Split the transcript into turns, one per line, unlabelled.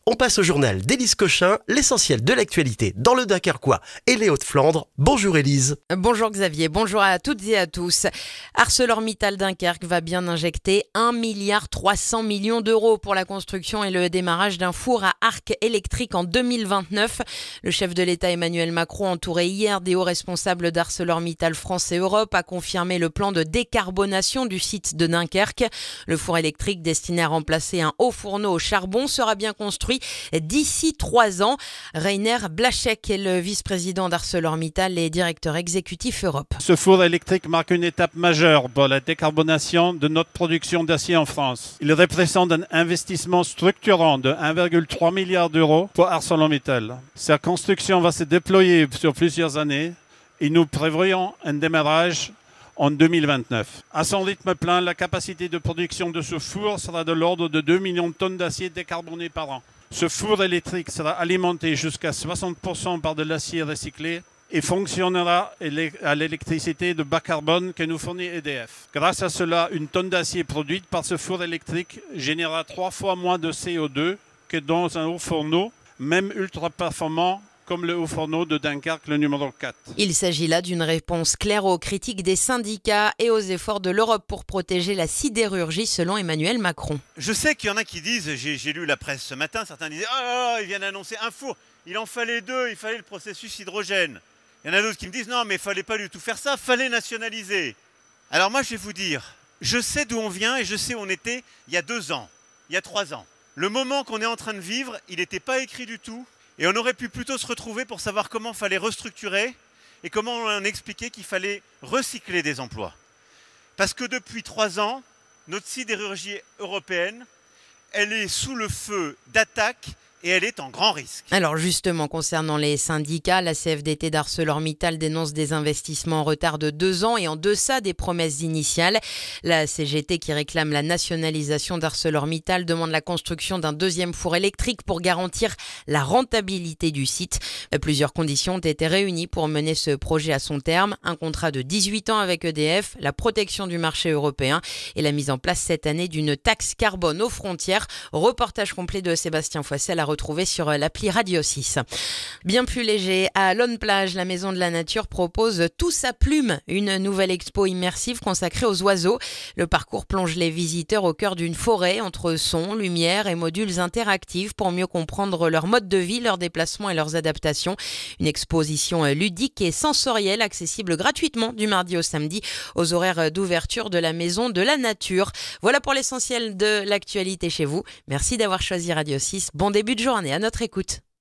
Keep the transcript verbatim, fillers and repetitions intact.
On passe au journal d'Élise Cochin, l'essentiel de l'actualité dans le Dunkerquois et les Hauts-de-Flandre. Bonjour Élise.
Bonjour Xavier, bonjour à toutes et à tous. ArcelorMittal Dunkerque va bien injecter un milliard trois cents millions d'euros pour la construction et le démarrage d'un four à arc électrique en deux mille vingt-neuf. Le chef de l'État Emmanuel Macron, entouré hier des hauts responsables d'ArcelorMittal France et Europe, a confirmé le plan de décarbonation du site de Dunkerque. Le four électrique destiné à remplacer un haut fourneau au charbon sera bien construit d'ici trois ans. Rainer Blachek est le vice-président d'ArcelorMittal et directeur exécutif Europe.
Ce four électrique marque une étape majeure pour la décarbonation de notre production d'acier en France. Il représente un investissement structurant de un virgule trois milliard d'euros pour ArcelorMittal. Sa construction va se déployer sur plusieurs années et nous prévoyons un démarrage en deux mille vingt-neuf. À son rythme plein, la capacité de production de ce four sera de l'ordre de deux millions de tonnes d'acier décarboné par an. Ce four électrique sera alimenté jusqu'à soixante pour cent par de l'acier recyclé et fonctionnera à l'électricité de bas carbone que nous fournit E D F. Grâce à cela, une tonne d'acier produite par ce four électrique générera trois fois moins de C O deux que dans un haut fourneau, même ultra performant, comme le haut fourneau de Dunkerque, le numéro quatre.
Il s'agit là d'une réponse claire aux critiques des syndicats et aux efforts de l'Europe pour protéger la sidérurgie, selon Emmanuel Macron.
Je sais qu'il y en a qui disent, j'ai, j'ai lu la presse ce matin, certains disaient « Oh, ils viennent d'annoncer un four, il en fallait deux, il fallait le processus hydrogène ». Il y en a d'autres qui me disent « Non, mais il ne fallait pas du tout faire ça, il fallait nationaliser ». Alors moi, je vais vous dire, je sais d'où on vient et je sais où on était il y a deux ans, il y a trois ans. Le moment qu'on est en train de vivre, il n'était pas écrit du tout. Et on aurait pu plutôt se retrouver pour savoir comment il fallait restructurer et comment on expliquait qu'il fallait recycler des emplois. Parce que depuis trois ans, notre sidérurgie européenne, elle est sous le feu d'attaques et elle est en grand risque.
Alors justement, concernant les syndicats, la C F D T d'ArcelorMittal dénonce des investissements en retard de deux ans et en deçà des promesses initiales. La C G T, qui réclame la nationalisation d'ArcelorMittal, demande la construction d'un deuxième four électrique pour garantir la rentabilité du site. Plusieurs conditions ont été réunies pour mener ce projet à son terme. Un contrat de dix-huit ans avec E D F, la protection du marché européen et la mise en place cette année d'une taxe carbone aux frontières. Reportage complet de Sébastien Foissel à retrouver sur l'appli Radio six. Bien plus léger, à Lonne-Plage, la Maison de la Nature propose Tous à Plume, une nouvelle expo immersive consacrée aux oiseaux. Le parcours plonge les visiteurs au cœur d'une forêt entre sons, lumière et modules interactifs pour mieux comprendre leur mode de vie, leurs déplacements et leurs adaptations. Une exposition ludique et sensorielle accessible gratuitement du mardi au samedi aux horaires d'ouverture de la Maison de la Nature. Voilà pour l'essentiel de l'actualité chez vous. Merci d'avoir choisi Radio six. Bon début de journée à notre écoute.